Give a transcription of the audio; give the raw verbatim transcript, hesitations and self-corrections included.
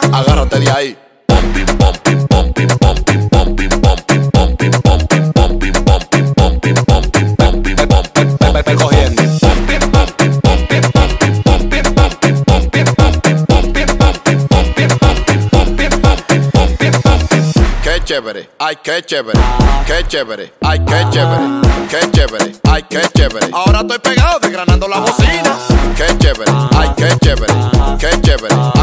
agárrate de ahí. Estoy cogiendo. Qué chévere, ay qué chévere, qué chévere, ay qué chévere, qué chévere, ay qué chévere. Ahora estoy pegado desgranando la bocina. Qué chévere, ay qué chévere, qué chévere.